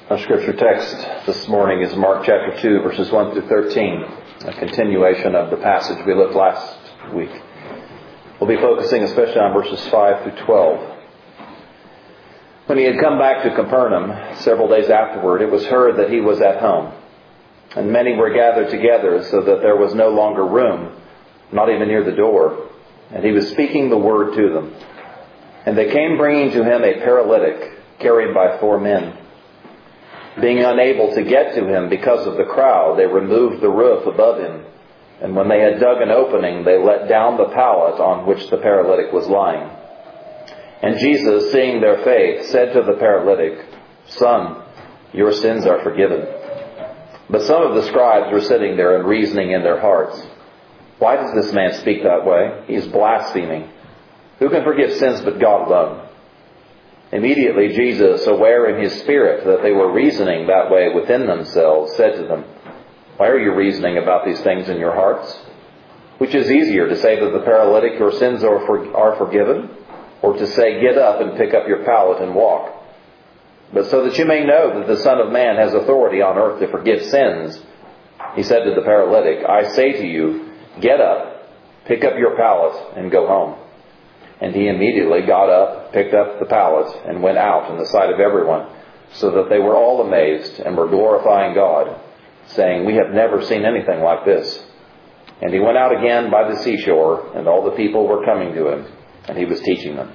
Our scripture text this morning is Mark chapter 2, verses 1 through 13, a continuation of the passage we looked last week. We'll be focusing especially on verses 5 through 12. When he had come back to Capernaum several days afterward, it was heard that he was at home. And many were gathered together so that there was no longer room, not even near the door. And he was speaking the word to them. And they came bringing to him a paralytic carried by 4 men. Being unable to get to him because of the crowd, they removed the roof above him. And when they had dug an opening, they let down the pallet on which the paralytic was lying. And Jesus, seeing their faith, said to the paralytic, "Son, your sins are forgiven." But some of the scribes were sitting there and reasoning in their hearts, "Why does this man speak that way? He is blaspheming. Who can forgive sins but God alone?" Immediately Jesus, aware in his spirit that they were reasoning that way within themselves, said to them, "Why are you reasoning about these things in your hearts? Which is easier, to say to the paralytic, 'Your sins are forgiven,' or to say, 'Get up and pick up your pallet and walk'? But so that you may know that the Son of Man has authority on earth to forgive sins," he said to the paralytic, "I say to you, get up, pick up your pallet, and go home." And he immediately got up, picked up the pallet, and went out in the sight of everyone, so that they were all amazed and were glorifying God, saying, "We have never seen anything like this." And he went out again by the seashore, and all the people were coming to him, and he was teaching them.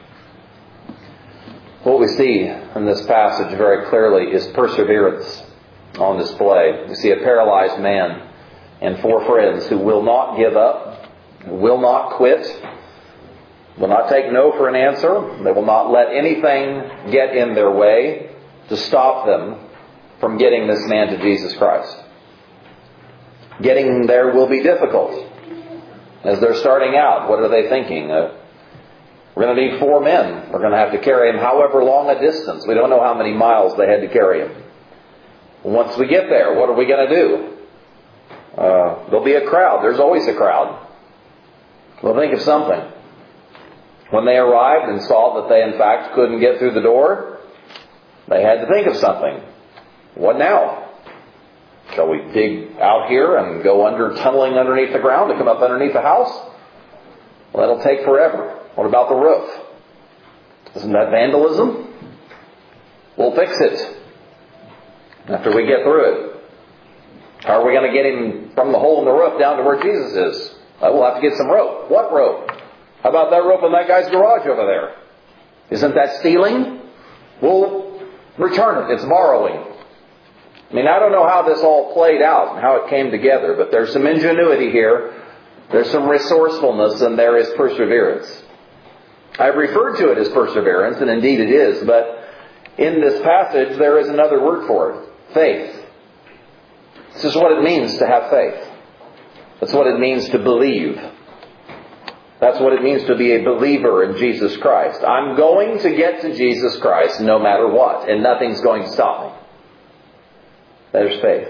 What we see in this passage very clearly is perseverance on display. We see a paralyzed man and 4 friends who will not give up, will not quit, will not take no for an answer. They will not let anything get in their way to stop them from getting this man to Jesus Christ. Getting there will be difficult. As they're starting out, what are they thinking? We're going to need 4 men. We're going to have to carry him however long a distance. We don't know how many miles they had to carry him. Once we get there, what are we going to do? There'll be a crowd. There's always a crowd. We'll think of something. When they arrived and saw that they in fact couldn't get through the door, they had to think of something. What now? Shall we dig out here and go tunneling underneath the ground to come up underneath the house? Well, that'll take forever. What about the roof? Isn't that vandalism? We'll fix it after we get through it. How are we going to get him from the hole in the roof down to where Jesus is? We'll have to get some rope. What rope? How about that rope in that guy's garage over there? Isn't that stealing? We'll return it. It's borrowing. I mean, I don't know how this all played out and how it came together, but there's some ingenuity here. There's some resourcefulness, and there is perseverance. I've referred to it as perseverance, and indeed it is, but in this passage there is another word for it. Faith. This is what it means to have faith. That's what it means to believe. That's what it means to be a believer in Jesus Christ. I'm going to get to Jesus Christ no matter what, and nothing's going to stop me. There's faith.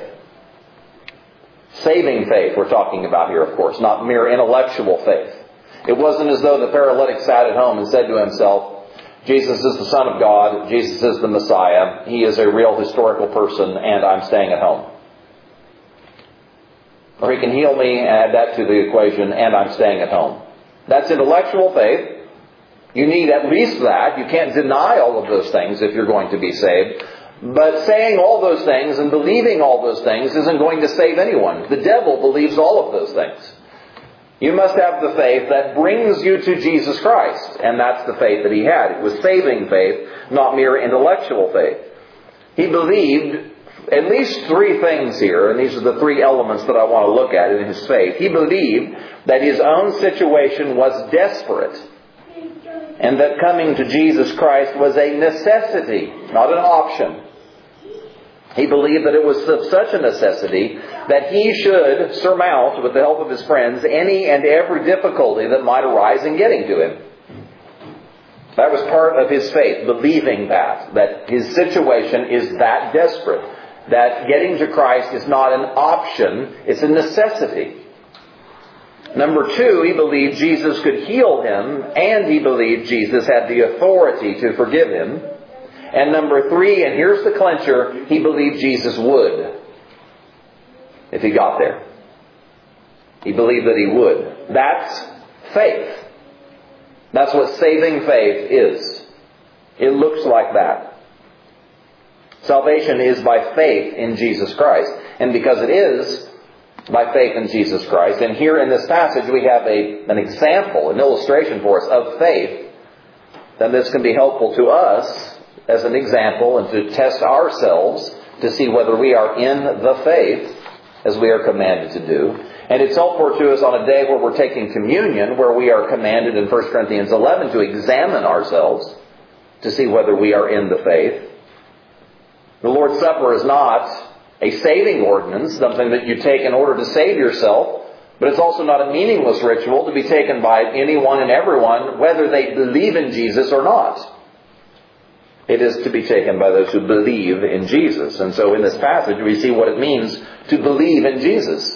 Saving faith we're talking about here, of course, not mere intellectual faith. It wasn't as though the paralytic sat at home and said to himself, "Jesus is the Son of God, Jesus is the Messiah, He is a real historical person, and I'm staying at home." Or He can heal me, and add that to the equation, and I'm staying at home. That's intellectual faith. You need at least that. You can't deny all of those things if you're going to be saved. But saying all those things and believing all those things isn't going to save anyone. The devil believes all of those things. You must have the faith that brings you to Jesus Christ. And that's the faith that he had. It was saving faith, not mere intellectual faith. He believed at least 3 things here, and these are the 3 elements that I want to look at in his faith. He believed that his own situation was desperate, and that coming to Jesus Christ was a necessity, not an option. He believed that it was of such a necessity that he should surmount, with the help of his friends, any and every difficulty that might arise in getting to him. That was part of his faith, believing that his situation is that desperate, that getting to Christ is not an option, it's a necessity. Number 2, he believed Jesus could heal him, and he believed Jesus had the authority to forgive him. And number 3, and here's the clincher, he believed Jesus would, if he got there. He believed that he would. That's faith. That's what saving faith is. It looks like that. Salvation is by faith in Jesus Christ. And because it is by faith in Jesus Christ, and here in this passage we have an example, an illustration for us of faith, then this can be helpful to us as an example and to test ourselves to see whether we are in the faith as we are commanded to do. And it's helpful to us on a day where we're taking communion, where we are commanded in 1 Corinthians 11 to examine ourselves to see whether we are in the faith. The Lord's Supper is not a saving ordinance, something that you take in order to save yourself, but it's also not a meaningless ritual to be taken by anyone and everyone, whether they believe in Jesus or not. It is to be taken by those who believe in Jesus. And so in this passage we see what it means to believe in Jesus.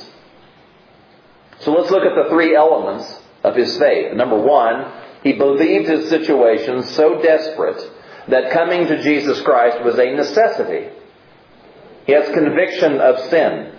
So let's look at the 3 elements of his faith. Number 1, he believed his situation so desperate that coming to Jesus Christ was a necessity. He has conviction of sin.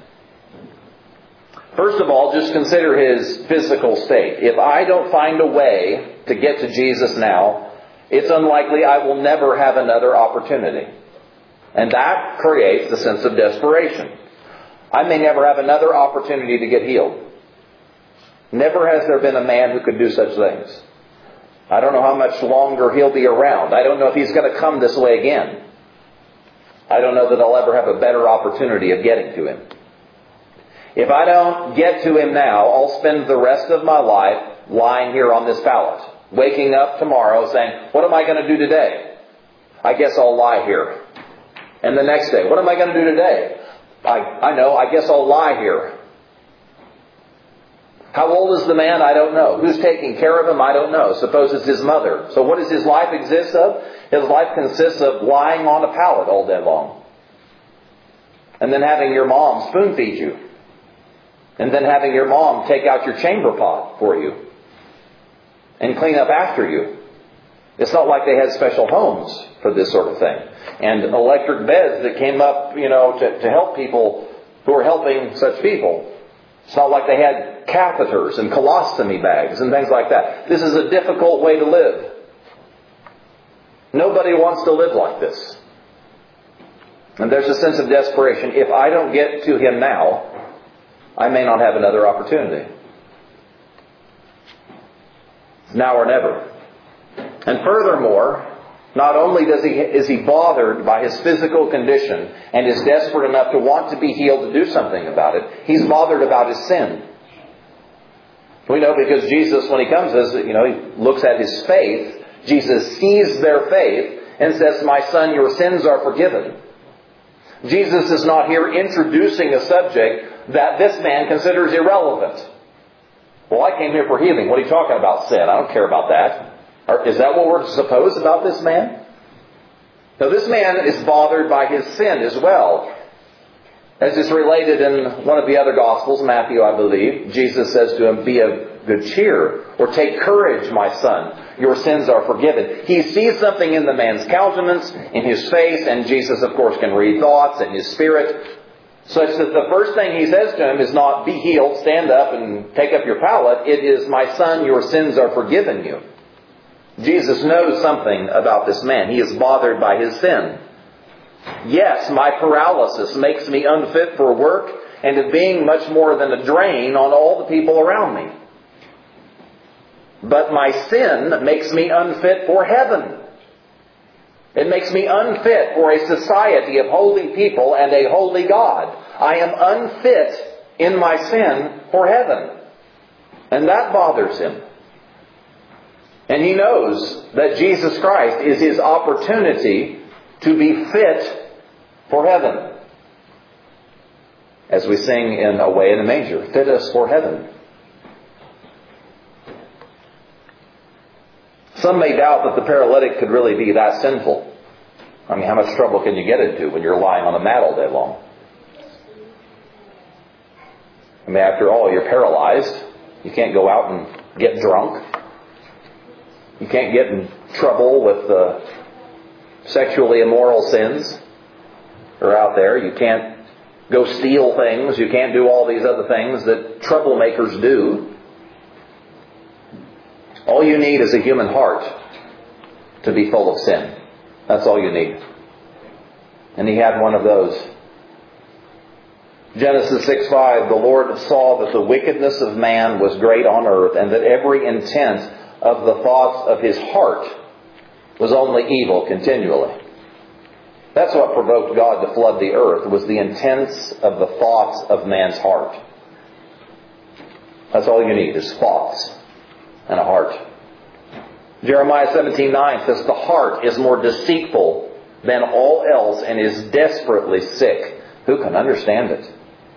First of all, just consider his physical state. If I don't find a way to get to Jesus now, it's unlikely I will never have another opportunity. And that creates the sense of desperation. I may never have another opportunity to get healed. Never has there been a man who could do such things. I don't know how much longer he'll be around. I don't know if he's going to come this way again. I don't know that I'll ever have a better opportunity of getting to him. If I don't get to him now, I'll spend the rest of my life lying here on this pallet, waking up tomorrow saying, what am I going to do today? I guess I'll lie here. And the next day, what am I going to do today? I guess I'll lie here. How old is the man? I don't know. Who's taking care of him? I don't know. Suppose it's his mother. So what does his life exist of? His life consists of lying on a pallet all day long. And then having your mom spoon feed you. And then having your mom take out your chamber pot for you. And clean up after you. It's not like they had special homes for this sort of thing. And electric beds that came up, to help people who are helping such people. It's not like they had catheters and colostomy bags and things like that. This is a difficult way to live. Nobody wants to live like this. And there's a sense of desperation. If I don't get to him now, I may not have another opportunity. It's now or never. And furthermore, not only is he bothered by his physical condition and is desperate enough to want to be healed to do something about it, he's bothered about his sin. We know because Jesus, when he comes, he looks at his faith. Jesus sees their faith and says, my son, your sins are forgiven. Jesus is not here introducing a subject that this man considers irrelevant. Well, I came here for healing. What are you talking about, sin? I don't care about that. Is that what we're to suppose about this man? Now, this man is bothered by his sin as well. As is related in one of the other Gospels, Matthew, I believe, Jesus says to him, be of good cheer, or take courage, my son. Your sins are forgiven. He sees something in the man's countenance, in his face, and Jesus, of course, can read thoughts in his spirit, such that the first thing he says to him is not, be healed, stand up and take up your pallet. It is, my son, your sins are forgiven you. Jesus knows something about this man. He is bothered by his sin. Yes, my paralysis makes me unfit for work and of being much more than a drain on all the people around me. But my sin makes me unfit for heaven. It makes me unfit for a society of holy people and a holy God. I am unfit in my sin for heaven. And that bothers him. And he knows that Jesus Christ is his opportunity to be fit for heaven. As we sing in Away in a Manger, fit us for heaven. Some may doubt that the paralytic could really be that sinful. I mean, how much trouble can you get into when you're lying on a mat all day long? I mean, after all, you're paralyzed. You can't go out and get drunk. You can't get in trouble with Sexually immoral sins are out there. You can't go steal things. You can't do all these other things that troublemakers do. All you need is a human heart to be full of sin. That's all you need. And he had one of those. Genesis 6:5, the Lord saw that the wickedness of man was great on earth, and that every intent of the thoughts of his heart was only evil continually. That's what provoked God to flood the earth, was the intents of the thoughts of man's heart. That's all you need, is thoughts and a heart. Jeremiah 17:9 says, the heart is more deceitful than all else and is desperately sick. Who can understand it?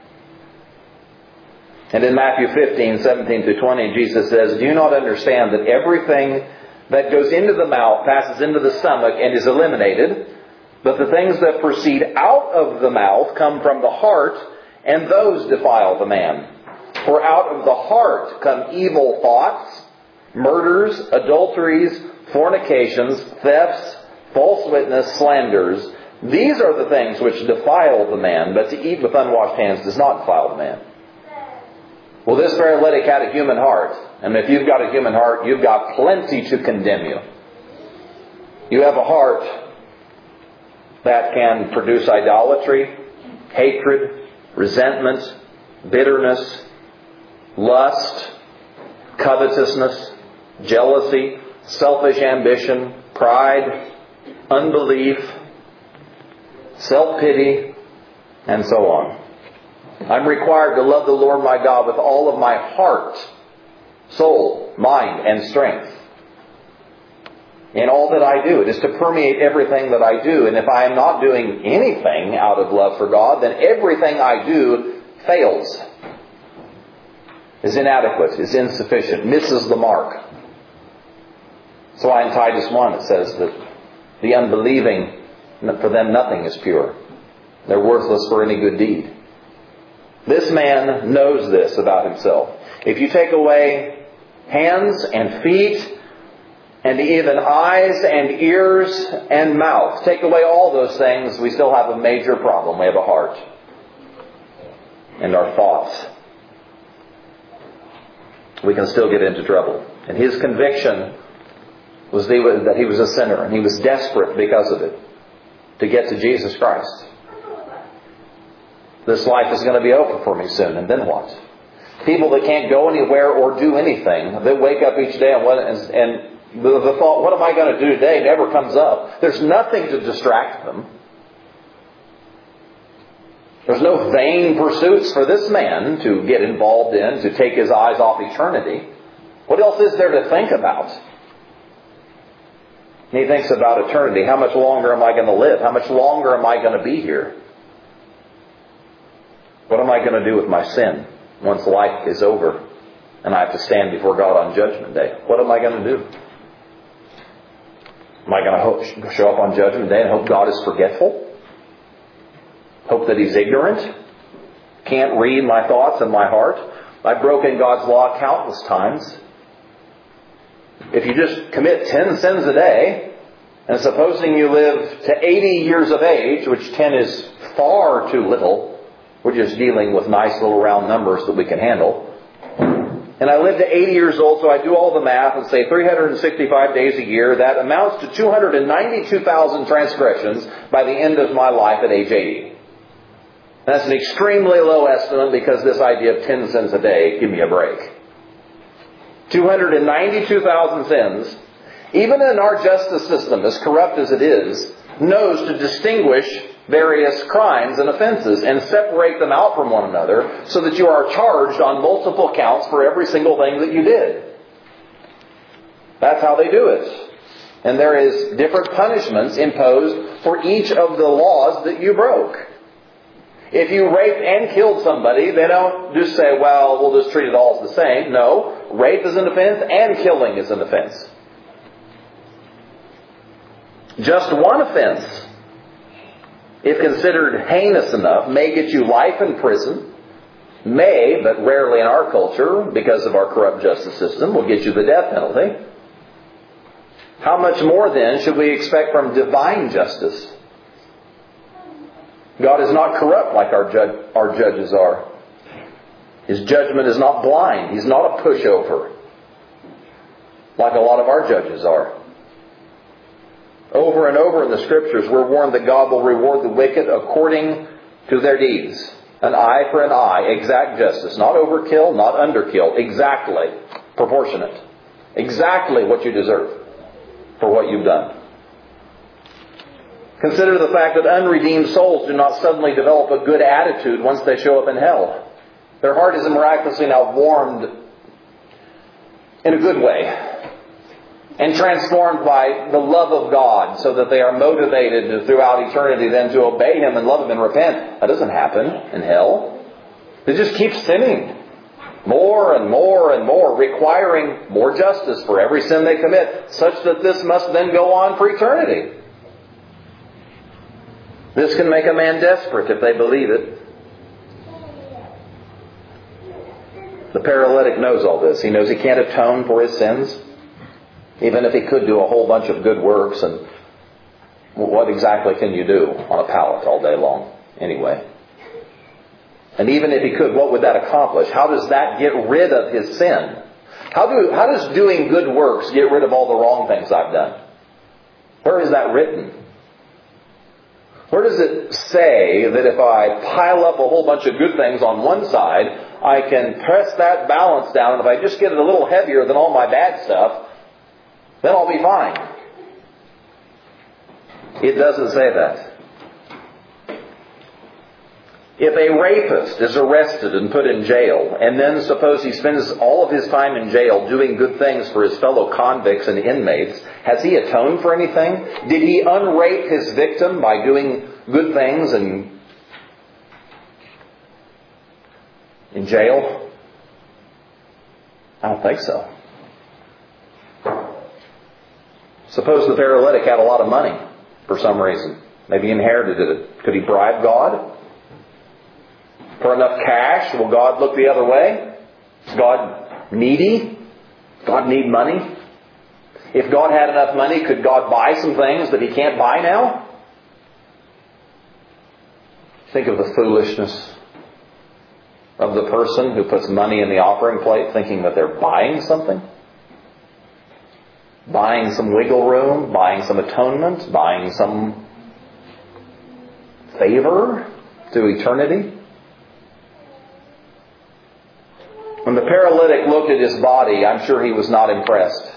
And in Matthew 15:17-20, Jesus says, do you not understand that everything that goes into the mouth passes into the stomach and is eliminated? But the things that proceed out of the mouth come from the heart, and those defile the man. For out of the heart come evil thoughts, murders, adulteries, fornications, thefts, false witness, slanders. These are the things which defile the man, but to eat with unwashed hands does not defile the man. Well, this paralytic had a human heart. And if you've got a human heart, you've got plenty to condemn you. You have a heart that can produce idolatry, hatred, resentment, bitterness, lust, covetousness, jealousy, selfish ambition, pride, unbelief, self-pity, and so on. I'm required to love the Lord my God with all of my heart, soul, mind, and strength. In all that I do. It is to permeate everything that I do. And if I am not doing anything out of love for God, then everything I do fails. Is inadequate, is insufficient, misses the mark. That's why in Titus 1 it says that the unbelieving, for them nothing is pure. They're worthless for any good deed. This man knows this about himself. If you take away hands and feet and even eyes and ears and mouth, take away all those things, we still have a major problem. We have a heart and our thoughts. We can still get into trouble. And his conviction was that he was a sinner, and he was desperate because of it to get to Jesus Christ. This life is going to be over for me soon, and then what? People that can't go anywhere or do anything, they wake up each day and the thought, what am I going to do today, never comes up. There's nothing to distract them. There's no vain pursuits for this man to get involved in, to take his eyes off eternity. What else is there to think about? And he thinks about eternity. How much longer am I going to live? How much longer am I going to be here? What am I going to do with my sin once life is over and I have to stand before God on Judgment Day? What am I going to do? Am I going to show up on Judgment Day and hope God is forgetful? Hope that He's ignorant? Can't read my thoughts and my heart? I've broken God's law countless times. If you just commit 10 sins a day, and supposing you live to 80 years of age, which 10 is far too little, we're just dealing with nice little round numbers that we can handle. And I live to 80 years old, so I do all the math and say 365 days a year. That amounts to 292,000 transgressions by the end of my life at age 80. That's an extremely low estimate because this idea of 10 sins a day, give me a break. 292,000 sins. Even in our justice system, as corrupt as it is, knows to distinguish various crimes and offenses and separate them out from one another so that you are charged on multiple counts for every single thing that you did. That's how they do it. And there is different punishments imposed for each of the laws that you broke. If you raped and killed somebody, they don't just say, well, we'll just treat it all as the same. No, rape is an offense and killing is an offense. Just one offense, if considered heinous enough, may get you life in prison. May, but rarely in our culture, because of our corrupt justice system, will get you the death penalty. How much more then should we expect from divine justice? God is not corrupt like our judges are. His judgment is not blind. He's not a pushover like a lot of our judges are. Over and over in the Scriptures, we're warned that God will reward the wicked according to their deeds. An eye for an eye, exact justice. Not overkill, not underkill. Exactly. Proportionate. Exactly what you deserve for what you've done. Consider the fact that unredeemed souls do not suddenly develop a good attitude once they show up in hell. Their heart is miraculously now warmed in a good way and transformed by the love of God so that they are motivated throughout eternity then to obey Him and love Him and repent. That doesn't happen in hell. They just keep sinning more and more and more, requiring more justice for every sin they commit, such that this must then go on for eternity. This can make a man desperate if they believe it. The paralytic knows all this. He knows he can't atone for his sins. Even if he could do a whole bunch of good works, and what exactly can you do on a pallet all day long anyway? And even if he could, what would that accomplish? How does that get rid of his sin? How does doing good works get rid of all the wrong things I've done? Where is that written? Where does it say that if I pile up a whole bunch of good things on one side, I can press that balance down, and if I just get it a little heavier than all my bad stuff, then I'll be fine? It doesn't say that. If a rapist is arrested and put in jail, and then suppose he spends all of his time in jail doing good things for his fellow convicts and inmates, has he atoned for anything? Did he unrape his victim by doing good things and in jail? I don't think so. Suppose the paralytic had a lot of money for some reason. Maybe he inherited it. Could he bribe God for enough cash? Will God look the other way? Is God needy? Does God need money? If God had enough money, could God buy some things that He can't buy now? Think of the foolishness of the person who puts money in the offering plate thinking that they're buying something. Buying some wiggle room, buying some atonement, buying some favor to eternity. When the paralytic looked at his body, I'm sure he was not impressed.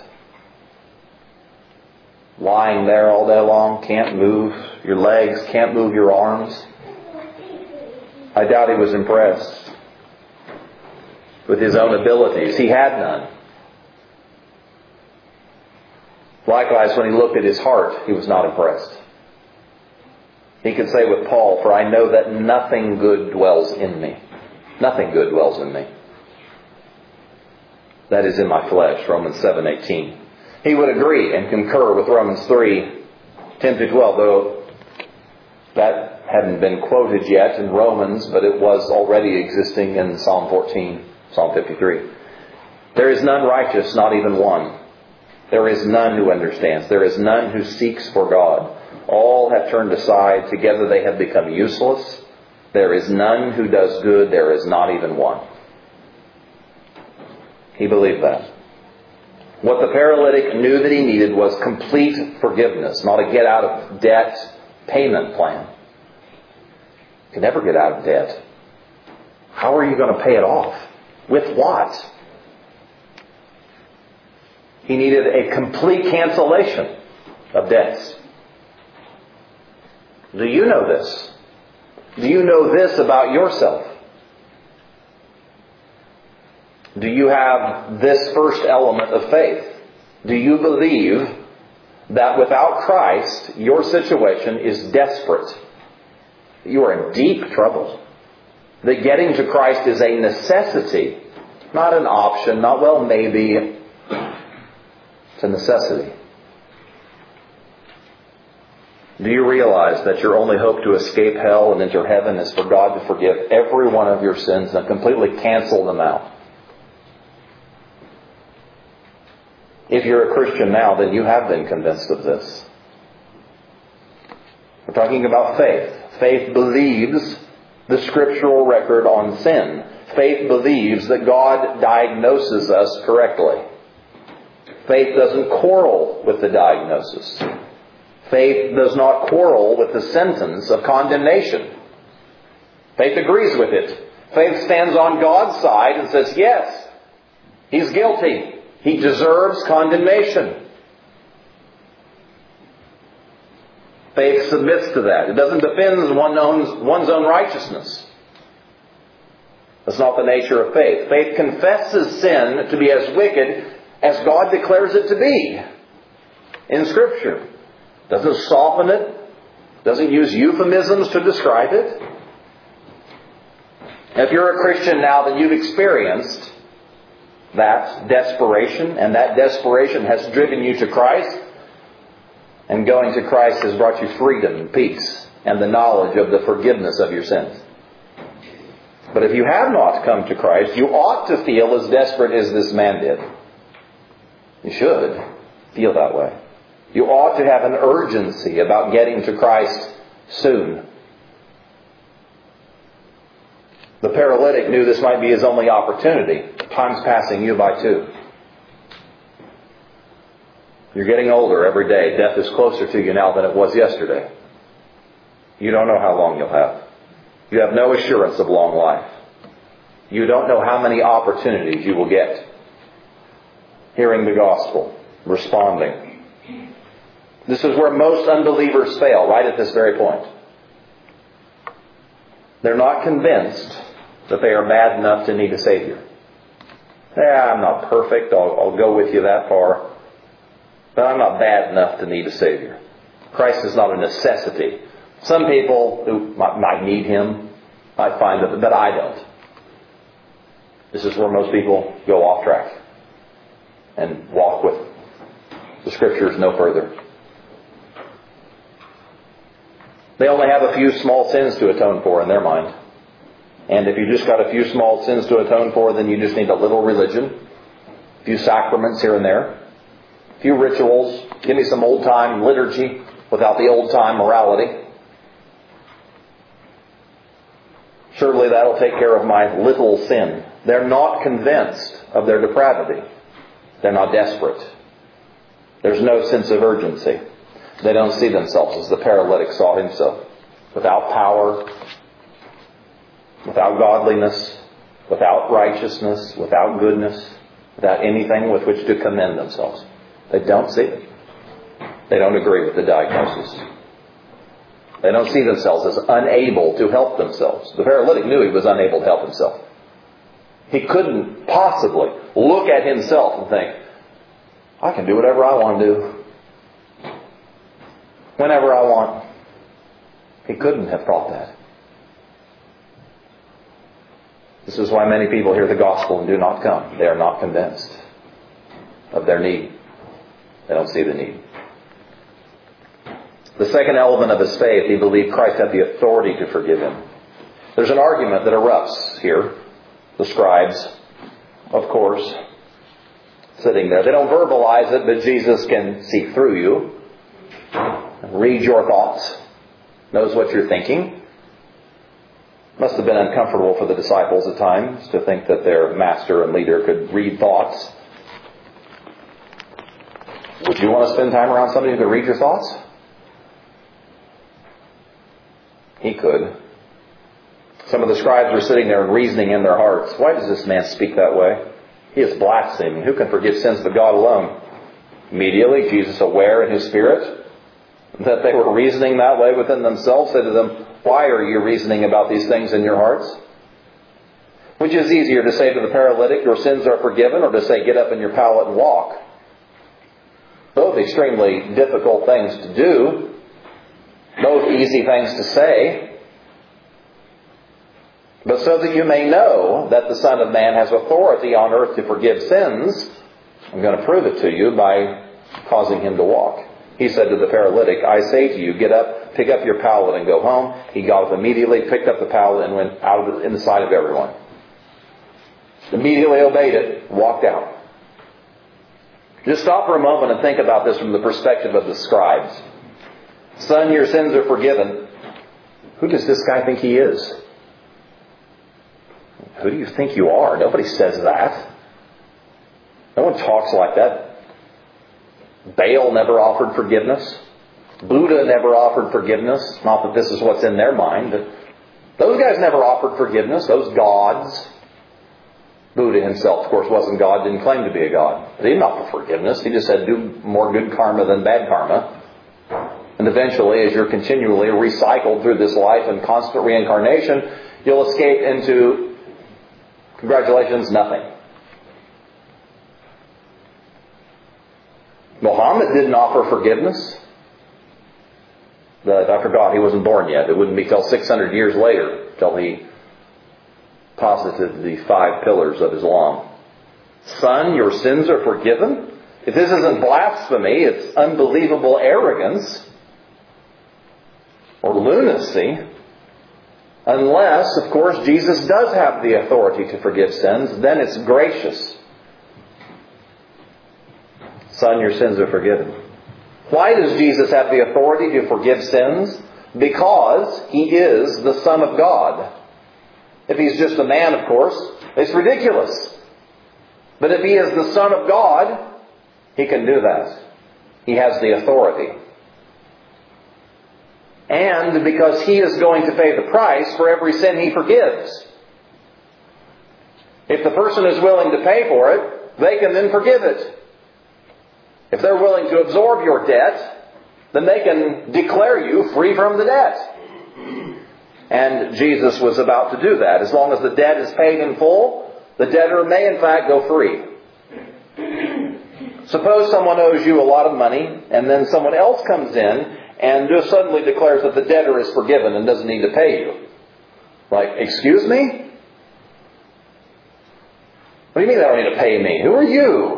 Lying there all day long, can't move your legs, can't move your arms. I doubt he was impressed with his own abilities. He had none. Likewise, when he looked at his heart, he was not impressed. He could say with Paul, "For I know that nothing good dwells in me." Nothing good dwells in me. That is in my flesh, Romans 7:18. He would agree and concur with Romans 3:10-12, though that hadn't been quoted yet in Romans, but it was already existing in Psalm 14, Psalm 53. There is none righteous, not even one. There is none who understands. There is none who seeks for God. All have turned aside. Together they have become useless. There is none who does good. There is not even one. He believed that. What the paralytic knew that he needed was complete forgiveness, not a get-out-of-debt payment plan. You can never get out of debt. How are you going to pay it off? With what? He needed a complete cancellation of debts. Do you know this? Do you know this about yourself? Do you have this first element of faith? Do you believe that without Christ, your situation is desperate? You are in deep trouble. That getting to Christ is a necessity, not an option, not well maybe. It's a necessity. Do you realize that your only hope to escape hell and enter heaven is for God to forgive every one of your sins and completely cancel them out? If you're a Christian now, then you have been convinced of this. We're talking about faith. Faith believes the scriptural record on sin. Faith believes that God diagnoses us correctly. Faith doesn't quarrel with the diagnosis. Faith does not quarrel with the sentence of condemnation. Faith agrees with it. Faith stands on God's side and says, yes, he's guilty. He deserves condemnation. Faith submits to that. It doesn't defend one's own righteousness. That's not the nature of faith. Faith confesses sin to be as wicked as God declares it to be in Scripture. Doesn't soften it. Doesn't use euphemisms to describe it. If you're a Christian now, then you've experienced that desperation, and that desperation has driven you to Christ. And going to Christ has brought you freedom and peace and the knowledge of the forgiveness of your sins. But if you have not come to Christ, you ought to feel as desperate as this man did. You should feel that way. You ought to have an urgency about getting to Christ soon. The paralytic knew this might be his only opportunity. Time's passing you by too. You're getting older every day. Death is closer to you now than it was yesterday. You don't know how long you'll have. You have no assurance of long life. You don't know how many opportunities you will get. Hearing the gospel. Responding. This is where most unbelievers fail, right at this very point. They're not convinced that they are bad enough to need a Savior. I'm not perfect. I'll go with you that far. But I'm not bad enough to need a Savior. Christ is not a necessity. Some people who might need Him might find that I don't. This is where most people go off track and walk with the Scriptures no further. They only have a few small sins to atone for in their mind. And if you just got a few small sins to atone for, then you just need a little religion, a few sacraments here and there, a few rituals, give me some old-time liturgy without the old-time morality. Surely that'll take care of my little sin. They're not convinced of their depravity. They're not desperate. There's no sense of urgency. They don't see themselves as the paralytic saw himself. Without power, without godliness, without righteousness, without goodness, without anything with which to commend themselves. They don't see it. They don't agree with the diagnosis. They don't see themselves as unable to help themselves. The paralytic knew he was unable to help himself. He couldn't possibly look at himself and think, I can do whatever I want to do. Whenever I want. He couldn't have thought that. This is why many people hear the gospel and do not come. They are not convinced of their need. They don't see the need. The second element of his faith, he believed Christ had the authority to forgive him. There's an argument that erupts here. The scribes, of course, sitting there. They don't verbalize it, but Jesus can see through you, read your thoughts, knows what you're thinking. Must have been uncomfortable for the disciples at times to think that their master and leader could read thoughts. Would you want to spend time around somebody who could read your thoughts? He could. Some of the scribes were sitting there and reasoning in their hearts. Why does this man speak that way? He is blaspheming. Who can forgive sins but God alone? Immediately, Jesus, aware in his spirit that they were reasoning that way within themselves, said to them, why are you reasoning about these things in your hearts? Which is easier, to say to the paralytic, your sins are forgiven, or to say, get up in your pallet and walk? Both extremely difficult things to do. Both easy things to say. But so that you may know that the Son of Man has authority on earth to forgive sins, I'm going to prove it to you by causing him to walk. He said to the paralytic, I say to you, get up, pick up your pallet and go home. He got up immediately, picked up the pallet and went out in the sight of everyone. Immediately obeyed it, walked out. Just stop for a moment and think about this from the perspective of the scribes. Son, your sins are forgiven. Who does this guy think he is? Who do you think you are? Nobody says that. No one talks like that. Baal never offered forgiveness. Buddha never offered forgiveness. Not that this is what's in their mind, but those guys never offered forgiveness. Those gods. Buddha himself, of course, wasn't God, didn't claim to be a god. He didn't offer forgiveness. He just said, do more good karma than bad karma. And eventually, as you're continually recycled through this life and constant reincarnation, you'll escape into, congratulations, nothing. Muhammad didn't offer forgiveness. I forgot, he wasn't born yet. It wouldn't be till 600 years later till he posited the 5 pillars of Islam. Son, your sins are forgiven? If this isn't blasphemy, it's unbelievable arrogance or lunacy. Unless, of course, Jesus does have the authority to forgive sins, then it's gracious. Son, your sins are forgiven. Why does Jesus have the authority to forgive sins? Because He is the Son of God. If He's just a man, of course, it's ridiculous. But if He is the Son of God, He can do that. He has the authority. And because He is going to pay the price for every sin He forgives. If the person is willing to pay for it, they can then forgive it. If they're willing to absorb your debt, then they can declare you free from the debt. And Jesus was about to do that. As long as the debt is paid in full, the debtor may in fact go free. Suppose someone owes you a lot of money, and then someone else comes in and just suddenly declares that the debtor is forgiven and doesn't need to pay you. Like, excuse me? What do you mean they don't need to pay me? Who are you?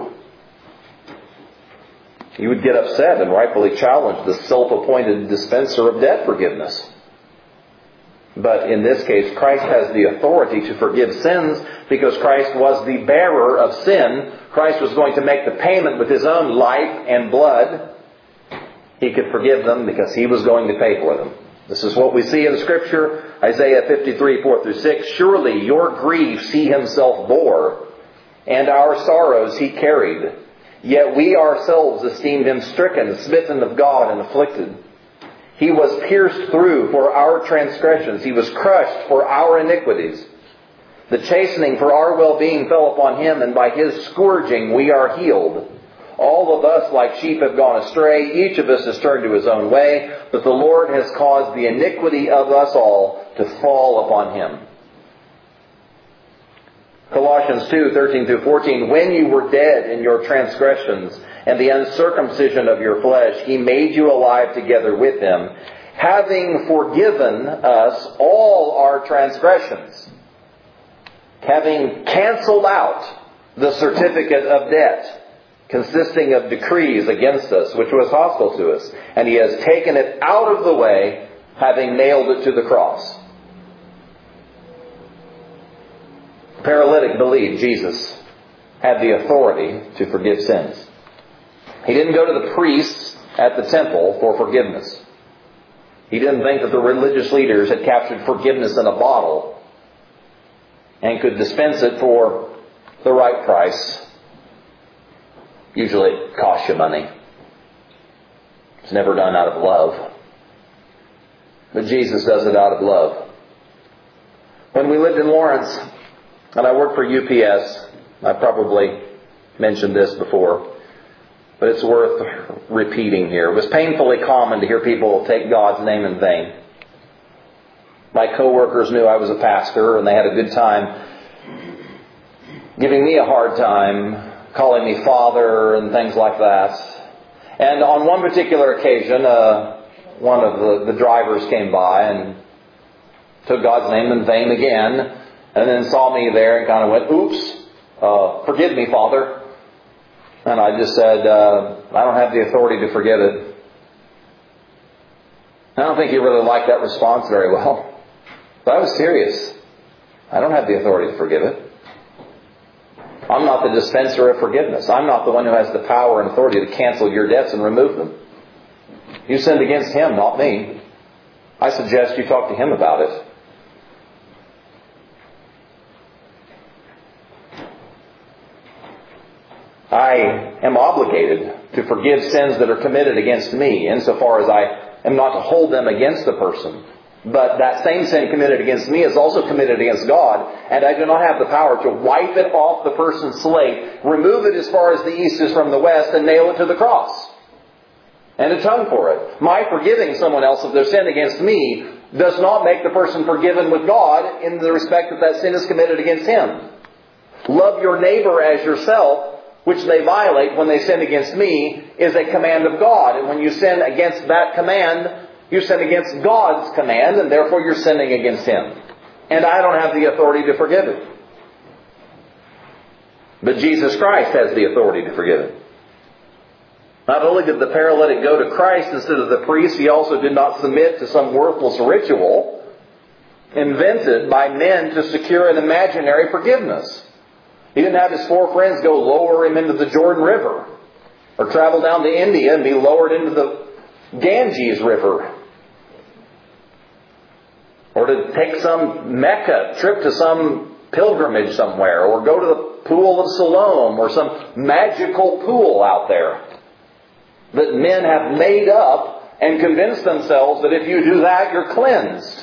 You would get upset and rightfully challenge the self-appointed dispenser of debt forgiveness. But in this case, Christ has the authority to forgive sins because Christ was the bearer of sin. Christ was going to make the payment with His own life and blood. He could forgive them because He was going to pay for them. This is what we see in Scripture. Isaiah 53, 4-6. Surely your griefs He Himself bore, and our sorrows He carried. Yet we ourselves esteemed Him stricken, smitten of God, and afflicted. He was pierced through for our transgressions. He was crushed for our iniquities. The chastening for our well-being fell upon Him, and by His scourging we are healed. All of us like sheep have gone astray. Each of us has turned to his own way. But the Lord has caused the iniquity of us all to fall upon Him. Colossians 2, 13-14, when you were dead in your transgressions and the uncircumcision of your flesh, He made you alive together with Him, having forgiven us all our transgressions, having canceled out the certificate of debt consisting of decrees against us, which was hostile to us, and He has taken it out of the way, having nailed it to the cross. Paralytic believed Jesus had the authority to forgive sins. He didn't go to the priests at the temple for forgiveness. He didn't think that the religious leaders had captured forgiveness in a bottle and could dispense it for the right price. Usually it costs you money. It's never done out of love. But Jesus does it out of love. When we lived in Lawrence, and I worked for UPS, I probably mentioned this before, but it's worth repeating here. It was painfully common to hear people take God's name in vain. My coworkers knew I was a pastor, and they had a good time giving me a hard time, calling me father and things like that. And on one particular occasion, one of the drivers came by and took God's name in vain again, and then saw me there and kind of went, oops, forgive me, Father. And I just said, I don't have the authority to forgive it. I don't think he really liked that response very well. But I was serious. I don't have the authority to forgive it. I'm not the dispenser of forgiveness. I'm not the one who has the power and authority to cancel your debts and remove them. You sinned against Him, not me. I suggest you talk to Him about it. I am obligated to forgive sins that are committed against me, insofar as I am not to hold them against the person. But that same sin committed against me is also committed against God, and I do not have the power to wipe it off the person's slate, remove it as far as the east is from the west, and nail it to the cross and atone for it. My forgiving someone else of their sin against me does not make the person forgiven with God in the respect that that sin is committed against him. Love your neighbor as yourself, which they violate when they sin against me, is a command of God. And when you sin against that command, you sin against God's command, and therefore you're sinning against Him. And I don't have the authority to forgive it. But Jesus Christ has the authority to forgive it. Not only did the paralytic go to Christ instead of the priest, he also did not submit to some worthless ritual invented by men to secure an imaginary forgiveness. He didn't have his 4 friends go lower him into the Jordan River, or travel down to India and be lowered into the Ganges River, or to take some Mecca trip to some pilgrimage somewhere, or go to the pool of Siloam, or some magical pool out there that men have made up and convinced themselves that if you do that, you're cleansed.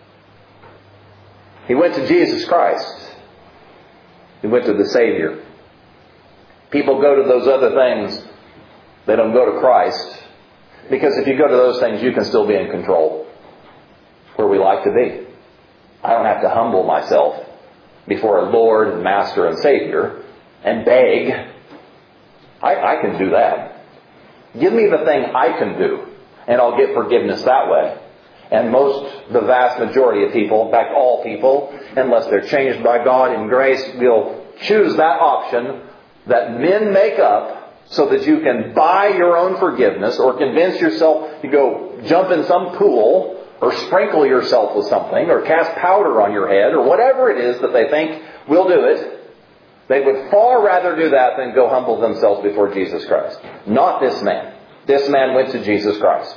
He went to Jesus Christ. He went to the Savior. People go to those other things. They don't go to Christ. Because if you go to those things, you can still be in control. Where we like to be. I don't have to humble myself before a Lord and Master and Savior and beg. I can do that. Give me the thing I can do, and I'll get forgiveness that way. And the vast majority of people, in fact all people, unless they're changed by God in grace, will choose that option that men make up so that you can buy your own forgiveness, or convince yourself to go jump in some pool, or sprinkle yourself with something, or cast powder on your head, or whatever it is that they think will do it. They would far rather do that than go humble themselves before Jesus Christ. Not this man. This man went to Jesus Christ.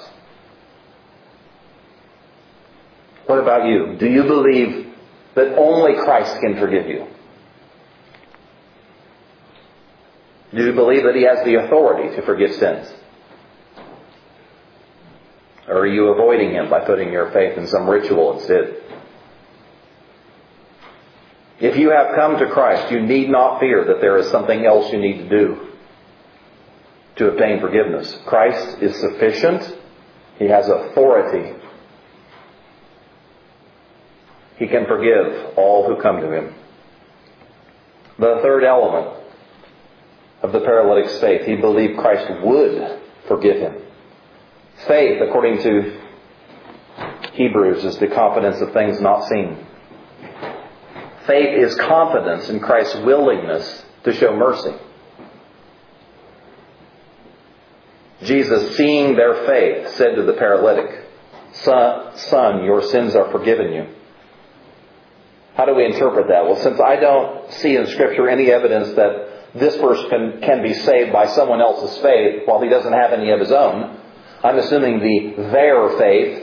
What about you? Do you believe that only Christ can forgive you? Do you believe that He has the authority to forgive sins? Or are you avoiding Him by putting your faith in some ritual instead? If you have come to Christ, you need not fear that there is something else you need to do to obtain forgiveness. Christ is sufficient. He has authority. He can forgive all who come to Him. The third element of the paralytic's faith, he believed Christ would forgive him. Faith, according to Hebrews, is the confidence of things not seen. Faith is confidence in Christ's willingness to show mercy. Jesus, seeing their faith, said to the paralytic, Son, your sins are forgiven you. How do we interpret that? Well, since I don't see in Scripture any evidence that this person can be saved by someone else's faith while he doesn't have any of his own, I'm assuming their faith,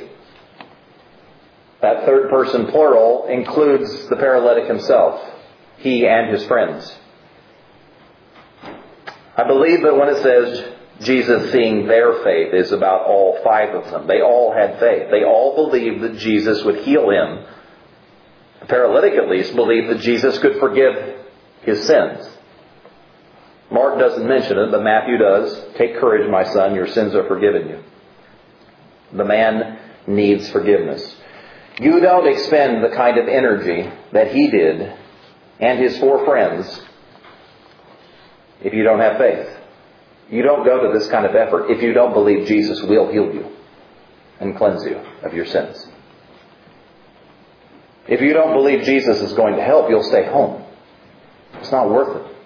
that third person plural, includes the paralytic himself, he and his friends. I believe that when it says Jesus seeing their faith, is about all 5 of them. They all had faith. They all believed that Jesus would heal him. The paralytic at least believed that Jesus could forgive his sins. Mark doesn't mention it, but Matthew does. Take courage, my son, your sins are forgiven you. The man needs forgiveness. You don't expend the kind of energy that he did and his 4 friends if you don't have faith. You don't go to this kind of effort if you don't believe Jesus will heal you and cleanse you of your sins. If you don't believe Jesus is going to help, you'll stay home. It's not worth it.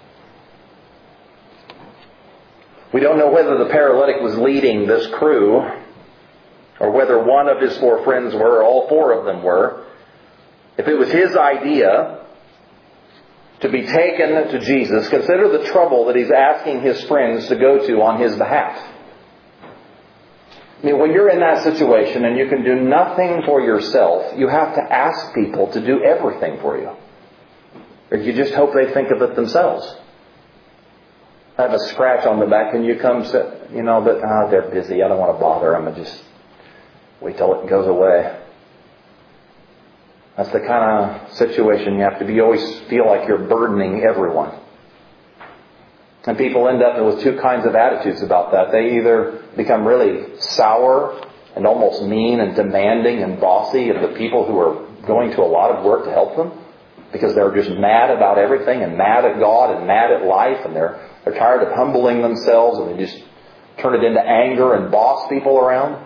We don't know whether the paralytic was leading this crew, or whether one of his 4 friends were, or all 4 of them were. If it was his idea to be taken to Jesus, consider the trouble that He's asking His friends to go to on His behalf. I mean, when you're in that situation and you can do nothing for yourself, you have to ask people to do everything for you. Or you just hope they think of it themselves. I have a scratch on the back and you come say, they're busy. I don't want to bother them. I just wait till it goes away. That's the kind of situation you have to be. You always feel like you're burdening everyone. And people end up with two kinds of attitudes about that. They either become really sour and almost mean and demanding and bossy of the people who are going to a lot of work to help them, because they're just mad about everything and mad at God and mad at life, and they're tired of humbling themselves, and they just turn it into anger and boss people around.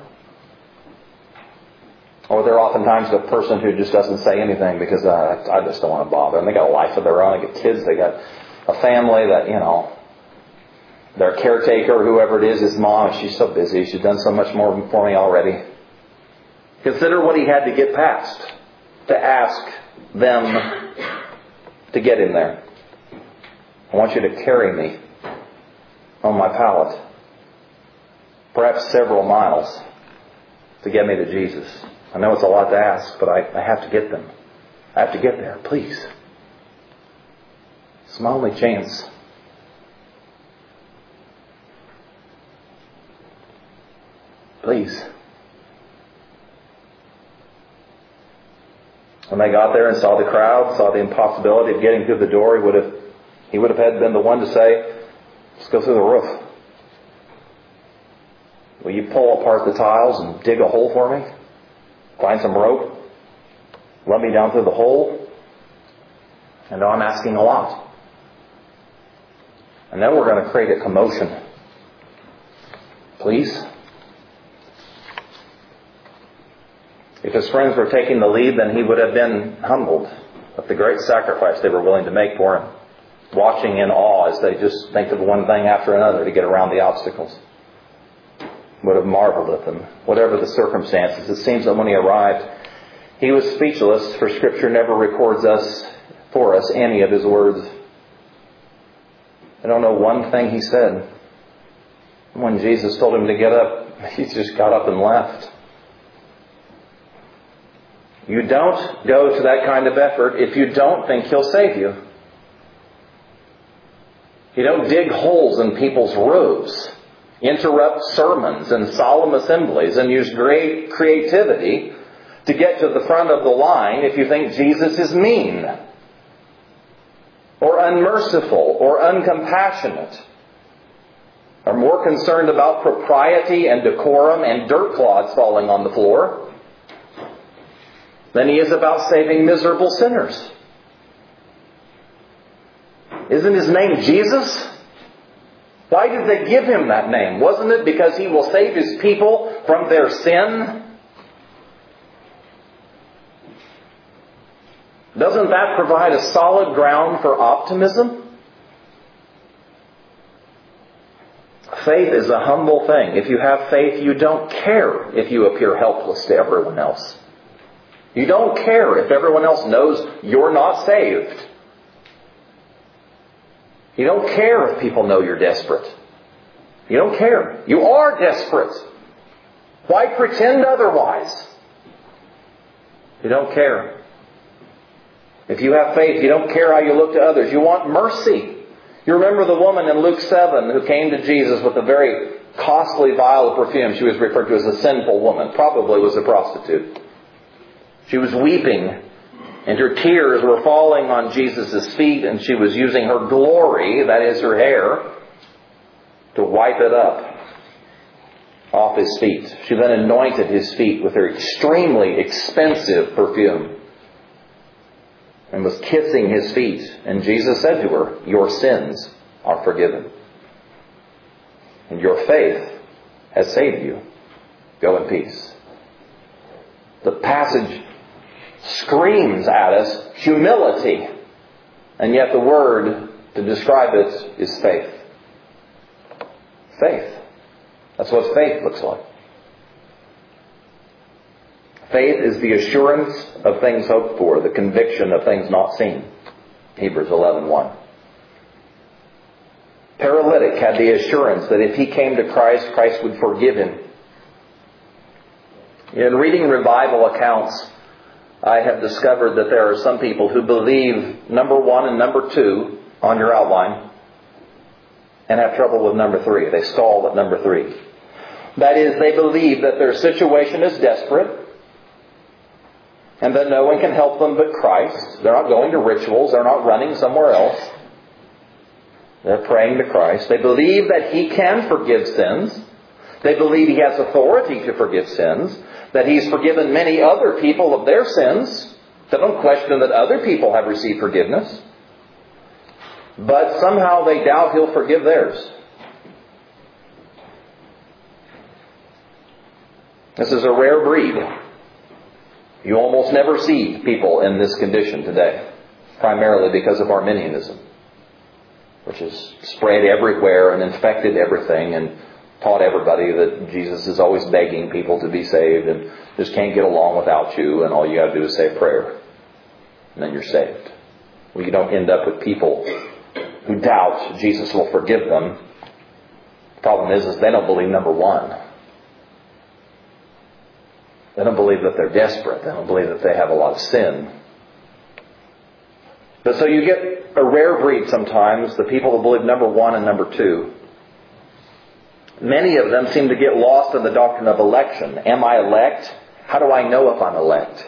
Or they're oftentimes the person who just doesn't say anything because I just don't want to bother them. They got a life of their own. They got kids. They got a family that, their caretaker, whoever it is, his mom, she's so busy. She's done so much more for me already. Consider what he had to get past to ask them to get him there. I want you to carry me on my pallet, perhaps several miles, to get me to Jesus. I know it's a lot to ask, but I have to get them. I have to get there, please. It's my only chance. Please. When they got there and saw the crowd, saw the impossibility of getting through the door, he would have had been the one to say, let's go through the roof. Will you pull apart the tiles and dig a hole for me? Find some rope? Let me down through the hole? I know I'm asking a lot. And then we're going to create a commotion. Please? If his friends were taking the lead, then he would have been humbled at the great sacrifice they were willing to make for him, watching in awe as they just think of one thing after another to get around the obstacles. Would have marveled at them, whatever the circumstances. It seems that when he arrived, he was speechless, for Scripture never records for us any of his words. I don't know one thing he said. When Jesus told him to get up, he just got up and left. You don't go to that kind of effort if you don't think He'll save you. You don't dig holes in people's roofs, interrupt sermons and solemn assemblies, and use great creativity to get to the front of the line if you think Jesus is mean, or unmerciful, or uncompassionate, or more concerned about propriety and decorum and dirt clods falling on the floor than he is about saving miserable sinners. Isn't his name Jesus? Why did they give him that name? Wasn't it because he will save his people from their sin? Doesn't that provide a solid ground for optimism? Faith is a humble thing. If you have faith, you don't care if you appear helpless to everyone else. You don't care if everyone else knows you're not saved. You don't care if people know you're desperate. You don't care. You are desperate. Why pretend otherwise? You don't care. If you have faith, you don't care how you look to others. You want mercy. You remember the woman in Luke 7 who came to Jesus with a very costly vial of perfume. She was referred to as a sinful woman. Probably was a prostitute. She was weeping, and her tears were falling on Jesus' feet, and she was using her glory, that is her hair, to wipe it up off his feet. She then anointed his feet with her extremely expensive perfume and was kissing his feet. And Jesus said to her, your sins are forgiven, and your faith has saved you. Go in peace. The passage screams at us humility, and yet the word to describe it is faith. Faith. That's what faith looks like. Faith is the assurance of things hoped for, the conviction of things not seen. Hebrews 11:1. Paralytic had the assurance that if he came to Christ, Christ would forgive him. In reading revival accounts, I have discovered that there are some people who believe number 1 and number 2 on your outline and have trouble with number 3. They stall at number 3. That is, they believe that their situation is desperate and that no one can help them but Christ. They're not going to rituals. They're not running somewhere else. They're praying to Christ. They believe that He can forgive sins. They believe He has authority to forgive sins. That He's forgiven many other people of their sins. They don't question that other people have received forgiveness. But somehow they doubt He'll forgive theirs. This is a rare breed. You almost never see people in this condition today. Primarily because of Arminianism, which has spread everywhere and infected everything and taught everybody that Jesus is always begging people to be saved and just can't get along without you, and all you got to do is say a prayer and then you're saved. Well, you don't end up with people who doubt Jesus will forgive them. The problem is they don't believe number 1. They don't believe that they're desperate. They don't believe that they have a lot of sin. But so you get a rare breed sometimes, the people who believe number 1 and number 2. Many of them seem to get lost in the doctrine of election. Am I elect? How do I know if I'm elect?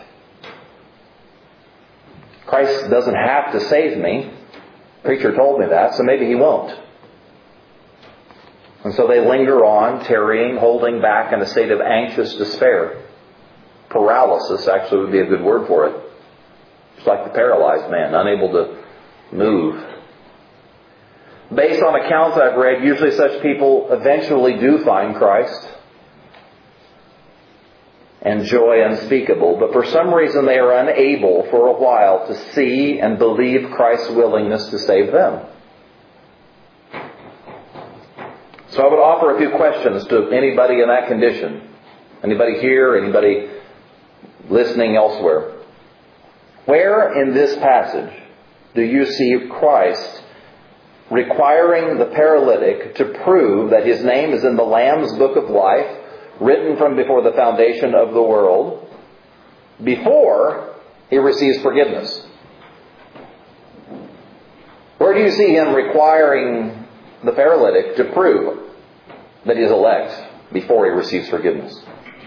Christ doesn't have to save me. Preacher told me that, so maybe He won't. And so they linger on, tarrying, holding back in a state of anxious despair. Paralysis actually would be a good word for it. It's like the paralyzed man, unable to move. Based on accounts I've read, usually such people eventually do find Christ and joy unspeakable. But for some reason they are unable for a while to see and believe Christ's willingness to save them. So I would offer a few questions to anybody in that condition. Anybody here, anybody listening elsewhere. Where in this passage do you see Christ requiring the paralytic to prove that his name is in the Lamb's Book of Life, written from before the foundation of the world, before he receives forgiveness? Where do you see him requiring the paralytic to prove that he is elect before he receives forgiveness?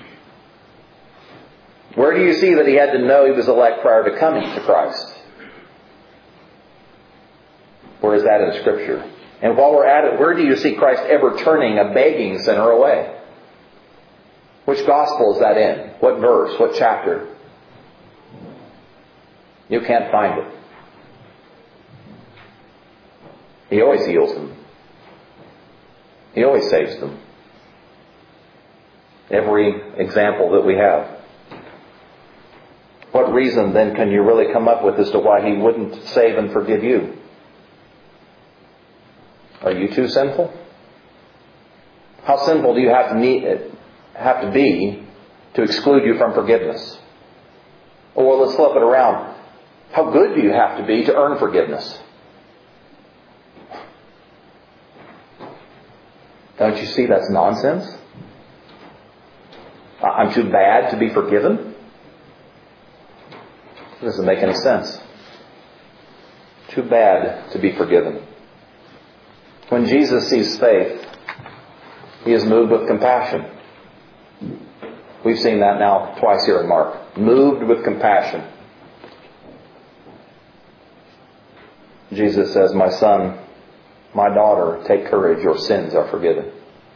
Where do you see that he had to know he was elect prior to coming to Christ? Where is that in Scripture? And while we're at it, where do you see Christ ever turning a begging sinner away? Which gospel is that in? What verse? What chapter? You can't find it. He always heals them. He always saves them. Every example that we have. What reason then can you really come up with as to why He wouldn't save and forgive you? Are you too sinful? How sinful do you have to be to exclude you from forgiveness? Or let's flip it around. How good do you have to be to earn forgiveness? Don't you see that's nonsense? I'm too bad to be forgiven? It doesn't make any sense. Too bad to be forgiven. When Jesus sees faith, He is moved with compassion. We've seen that now twice here in Mark. Moved with compassion. Jesus says, "My son, my daughter, take courage, your sins are forgiven."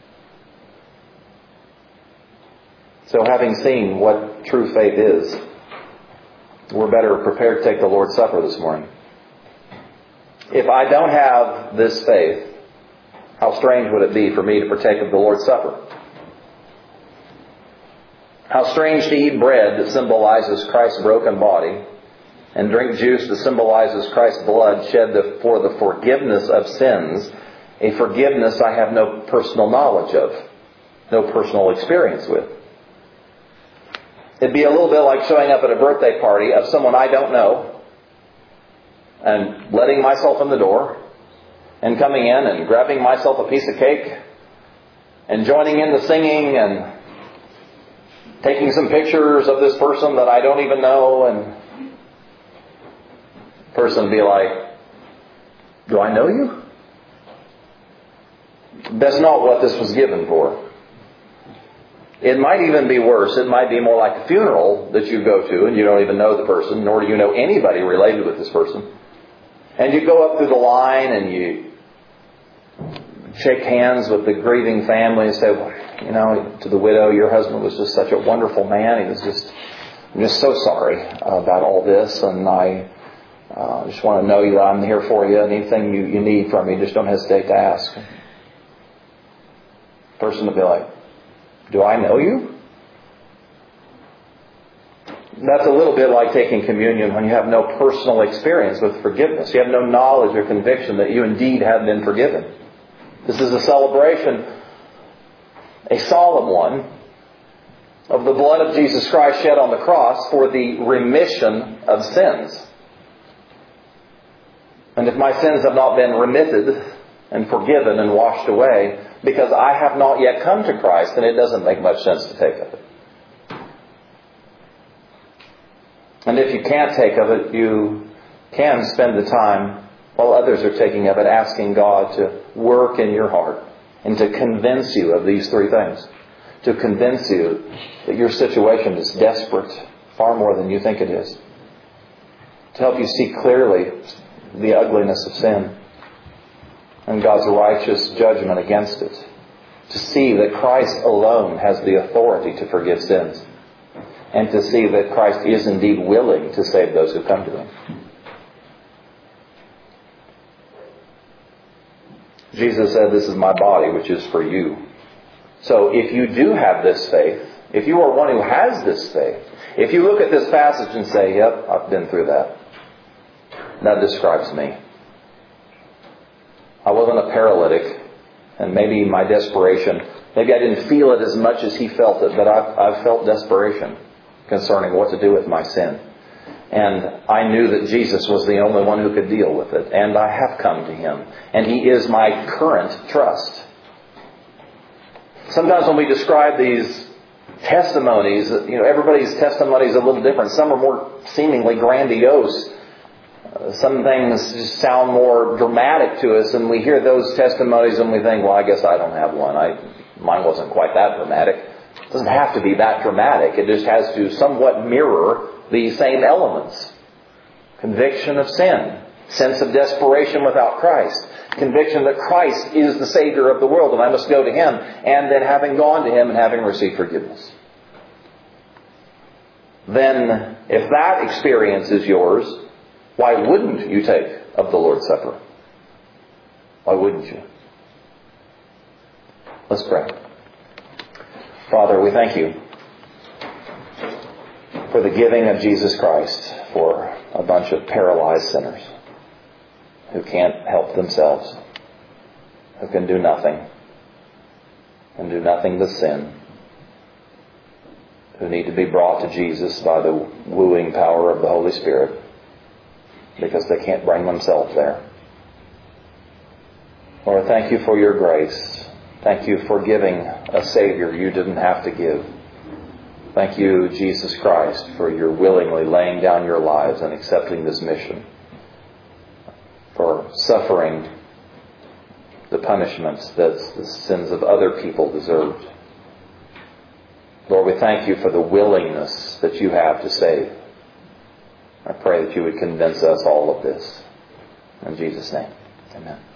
So having seen what true faith is, we're better prepared to take the Lord's Supper this morning. If I don't have this faith, how strange would it be for me to partake of the Lord's Supper? How strange to eat bread that symbolizes Christ's broken body and drink juice that symbolizes Christ's blood shed for the forgiveness of sins, a forgiveness I have no personal knowledge of, no personal experience with. It'd be a little bit like showing up at a birthday party of someone I don't know, and letting myself in the door and coming in and grabbing myself a piece of cake and joining in the singing and taking some pictures of this person that I don't even know, and the person be like, do I know you? That's not what this was given for. It might even be worse. It might be more like a funeral that you go to and you don't even know the person, nor do you know anybody related with this person. And you go up through the line and you shake hands with the grieving family and say, well, you know, to the widow, your husband was just such a wonderful man. I'm just so sorry about all this, and I just want to know you. I'm here for you. Anything you need from me, just don't hesitate to ask. The person will be like, do I know you? That's a little bit like taking communion when you have no personal experience with forgiveness. You have no knowledge or conviction that you indeed have been forgiven. This is a celebration, a solemn one, of the blood of Jesus Christ shed on the cross for the remission of sins. And if my sins have not been remitted and forgiven and washed away, because I have not yet come to Christ, then it doesn't make much sense to take of it. And if you can't take of it, you can spend the time while others are taking of it, asking God to work in your heart and to convince you of these three things. To convince you that your situation is desperate, far more than you think it is. To help you see clearly the ugliness of sin and God's righteous judgment against it. To see that Christ alone has the authority to forgive sins. And to see that Christ is indeed willing to save those who come to Him. Jesus said, this is my body, which is for you. So if you do have this faith, if you are one who has this faith, if you look at this passage and say, yep, I've been through that. That describes me. I wasn't a paralytic, and maybe my desperation, maybe I didn't feel it as much as he felt it, but I've felt desperation concerning what to do with my sin. And I knew that Jesus was the only one who could deal with it. And I have come to Him. And He is my current trust. Sometimes when we describe these testimonies, everybody's testimony is a little different. Some are more seemingly grandiose. Some things just sound more dramatic to us. And we hear those testimonies and we think, well, I guess I don't have one. Mine wasn't quite that dramatic. It doesn't have to be that dramatic. It just has to somewhat mirror the same elements. Conviction of sin. Sense of desperation without Christ. Conviction that Christ is the Savior of the world and I must go to Him. And then having gone to Him and having received forgiveness. Then, if that experience is yours, why wouldn't you take of the Lord's Supper? Why wouldn't you? Let's pray. Father, we thank You for the giving of Jesus Christ for a bunch of paralyzed sinners who can't help themselves, who can do nothing, and do nothing but sin, who need to be brought to Jesus by the wooing power of the Holy Spirit because they can't bring themselves there. Lord, thank You for Your grace. Thank You for giving a Savior You didn't have to give. Thank You, Jesus Christ, for Your willingly laying down Your lives and accepting this mission. For suffering the punishments that the sins of other people deserved. Lord, we thank You for the willingness that You have to save. I pray that You would convince us all of this. In Jesus' name, amen.